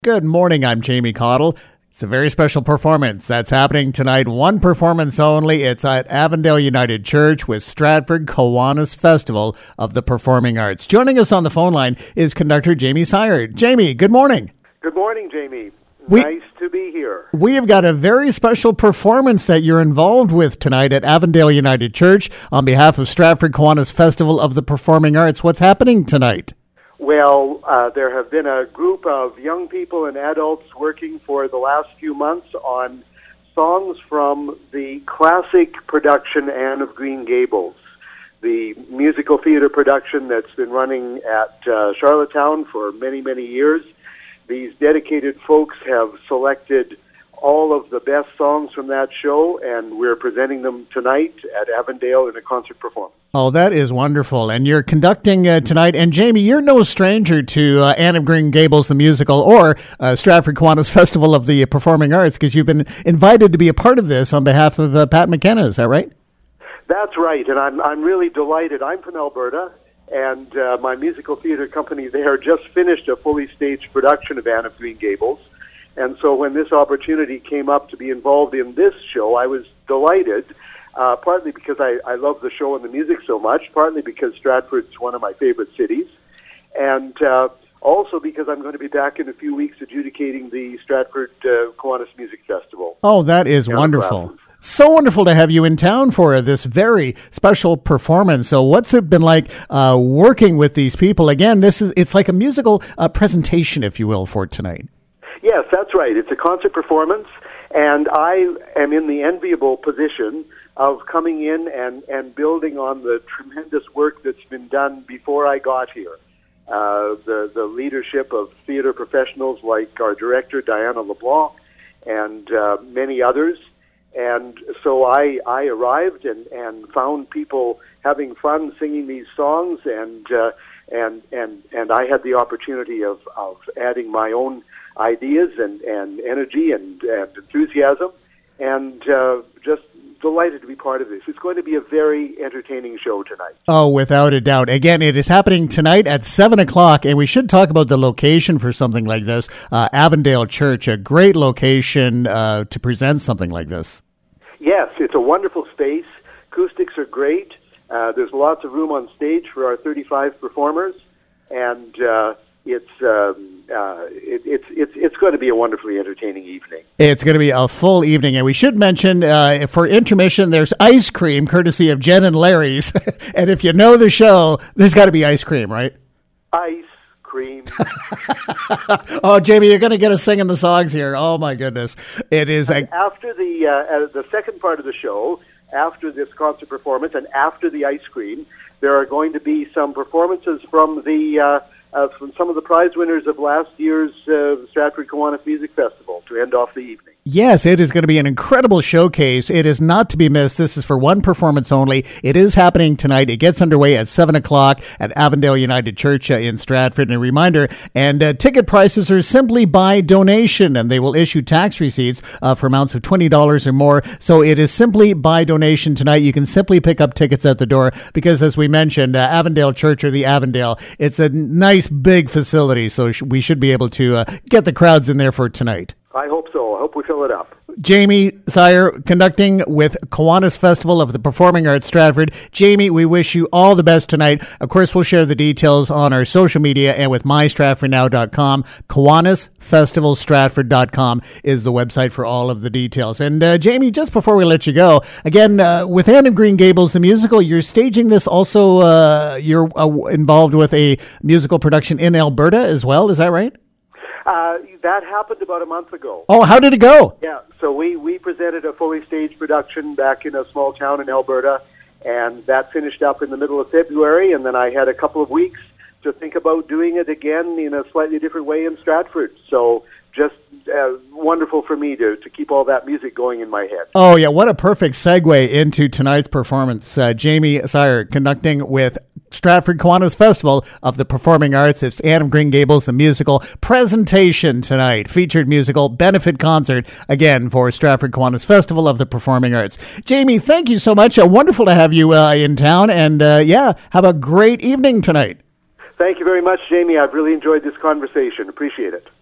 Good morning, I'm Jamie Cottle. It's a very special performance that's happening tonight. One performance only. It's at Avondale United Church with Stratford Kiwanis Festival of the Performing Arts. Joining us on the phone line is conductor Jamie Sire. Jamie, good morning. Good morning, Jamie. Nice to be here. We have got a very special performance that you're involved with tonight at Avondale United Church on behalf of Stratford Kiwanis Festival of the Performing Arts. What's happening tonight? Well, there have been a group of young people and adults working for the last few months on songs from the classic production Anne of Green Gables, the musical theater production that's been running at Charlottetown for many, many years. These dedicated folks have selected all of the best songs from that show, and we're presenting them tonight at Avondale in a concert performance. Oh, that is wonderful. And you're conducting tonight. And Jamie, you're no stranger to Anne of Green Gables, the musical, or Stratford Kiwanis Festival of the Performing Arts, because you've been invited to be a part of this on behalf of Pat McKenna. Is that right? That's right. And I'm really delighted. I'm from Alberta, and my musical theater company there just finished a fully staged production of Anne of Green Gables. And so when this opportunity came up to be involved in this show, I was delighted. Partly because I love the show and the music so much, partly because Stratford's one of my favorite cities, and also because I'm going to be back in a few weeks adjudicating the Stratford Kiwanis Music Festival. Oh, that is wonderful. So wonderful to have you in town for this very special performance. So what's it been like working with these people? Again, it's like a musical presentation, if you will, for tonight. Yes, that's right. It's a concert performance, and I am in the enviable position of coming in and building on the tremendous work that's been done before I got here. The leadership of theater professionals like our director, Diana LeBlanc, and many others. And so I arrived and found people having fun singing these songs, and I had the opportunity of adding my own ideas and energy and enthusiasm, and just delighted to be part of this. It's going to be a very entertaining show tonight. Oh, without a doubt. Again, it is happening tonight at 7 o'clock, and we should talk about the location for something like this. Avondale Church, a great location to present something like this. Yes, it's a wonderful space. Acoustics are great. There's lots of room on stage for our 35 performers, and it's going to be a wonderfully entertaining evening. It's going to be a full evening, and we should mention for intermission, there's ice cream courtesy of Jen and Larry's. And if you know the show, there's got to be ice cream, right? Ice cream. Oh, Jamie, you're going to get us singing the songs here. Oh my goodness, it is. After the second part of the show, after this concert performance, and after the ice cream, there are going to be some performances from some of the prize winners of last year's Stratford Kiwanis Music Festival to end off the evening. Yes, it is going to be an incredible showcase. It is not to be missed. This is for one performance only. It is happening tonight. It gets underway at 7 o'clock at Avondale United Church in Stratford. And a reminder, and ticket prices are simply by donation, and they will issue tax receipts for amounts of $20 or more. So it is simply by donation tonight. You can simply pick up tickets at the door because, as we mentioned, Avondale Church, or the Avondale, it's a nice big facility, so we should be able to get the crowds in there for tonight. I hope so. I hope we fill it up. Jamie Sire, conducting with Kiwanis Festival of the Performing Arts Stratford. Jamie, we wish you all the best tonight. Of course, we'll share the details on our social media and with mystratfordnow.com. KiwanisFestivalStratford.com is the website for all of the details. And Jamie, just before we let you go, again, with Anne of Green Gables, the musical, you're staging this also, you're involved with a musical production in Alberta as well. Is that right? That happened about a month ago. Oh, how did it go? Yeah, so we presented a fully staged production back in a small town in Alberta, and that finished up in the middle of February, and then I had a couple of weeks to think about doing it again in a slightly different way in Stratford. So just wonderful for me to keep all that music going in my head. Oh, yeah, what a perfect segue into tonight's performance. Jamie Sire, conducting with Stratford Kiwanis Festival of the Performing Arts. It's Anne of Green Gables, the musical presentation tonight. Featured musical benefit concert, again, for Stratford Kiwanis Festival of the Performing Arts. Jamie, thank you so much. Wonderful to have you in town. And, have a great evening tonight. Thank you very much, Jamie. I've really enjoyed this conversation. Appreciate it.